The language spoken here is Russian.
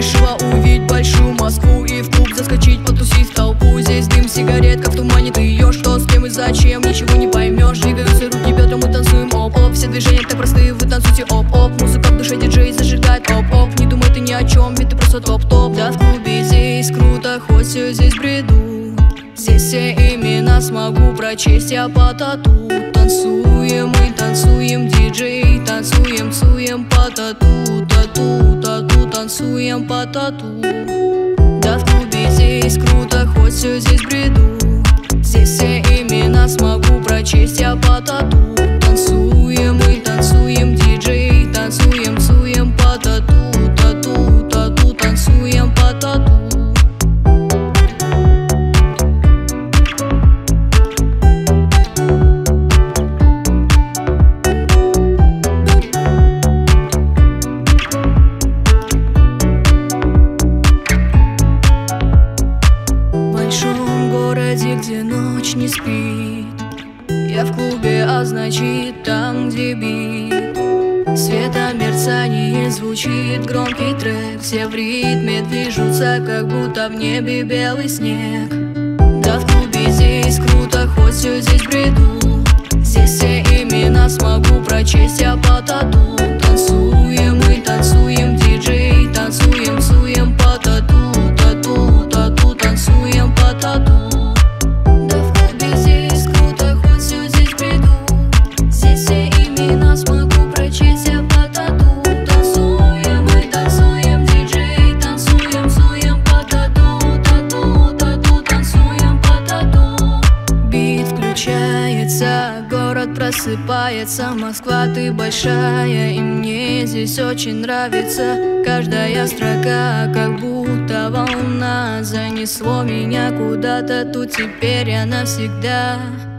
решила увидеть большую Москву и в клуб заскочить, потусить в толпу. Здесь дым сигарет, как в тумане, ты ее что, с кем и зачем, ничего не поймешь. Двигаются руки, бедра, мы танцуем, оп-оп. Все движения так простые, вы танцуйте, оп-оп. Музыка в душе, диджей зажигает, оп-оп. Не думай ты ни о чем, ведь ты просто топ-топ. Да в клубе здесь круто, хоть все здесь бреду. Здесь все имена смогу прочесть я по тату. Танцуем, мы танцуем, диджей, танцуем, цуем по тату, тату, тату, танцуем по тату. Да в клубе здесь круто, хоть все здесь бреду. Здесь все имена смогу прочесть я по тату. Танцуем, мы танцуем, диджей, танцуем, цуем по тату, тату, тату, танцуем по тату. Где ночь не спит, я в клубе, а значит там, где бит. Света мерцание звучит, громкий трек. Все в ритме движутся, как будто в небе белый снег. Да в клубе здесь круто, хоть все здесь бреду. Здесь все имена смогу прочесть я по тату. Танцуем, мы танцуем, диджей, танцуем, цуем по тату, тату, тату, танцуем по тату. Город просыпается, Москва, ты большая, и мне здесь очень нравится. Каждая строка, как будто волна, занесло меня куда-то, тут теперь я навсегда.